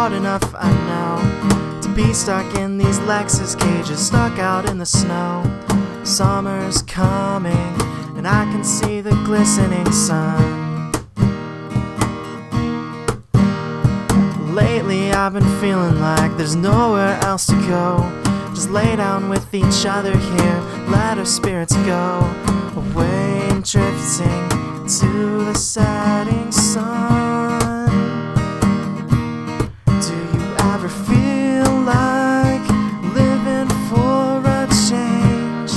hard enough, I know, to be stuck in these Lexus cages, stuck out in the snow. Summer's coming, and I can see the glistening sun. Lately I've been feeling like there's nowhere else to go. Just lay down with each other here, let our spirits go away and drifting to the setting sun. Do you ever feel like living for a change?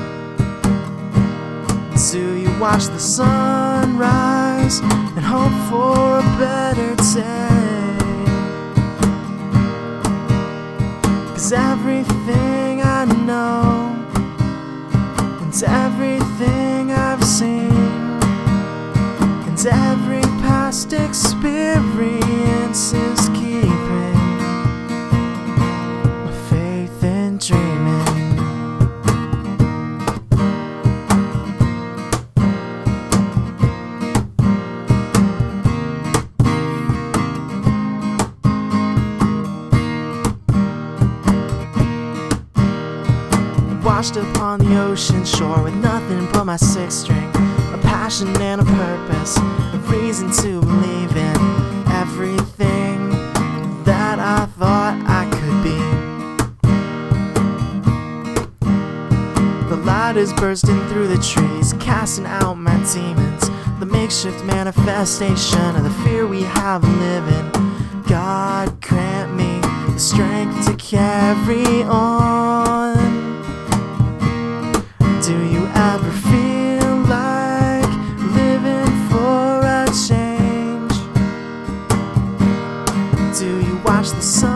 Do you watch the sun rise and hope for a better day? 'Cause everything I know and everything I've seen and every past experience is keeping my faith in dreaming. Washed up on the ocean shore with nothing but my sixth string, a passion and a purpose, a reason to believe in everything that I thought I could be. The light is bursting through the trees, casting out my demons, the makeshift manifestation of the fear we have living. God grant me the strength to carry on. Do you ever feel like living for a change? Do you watch the sun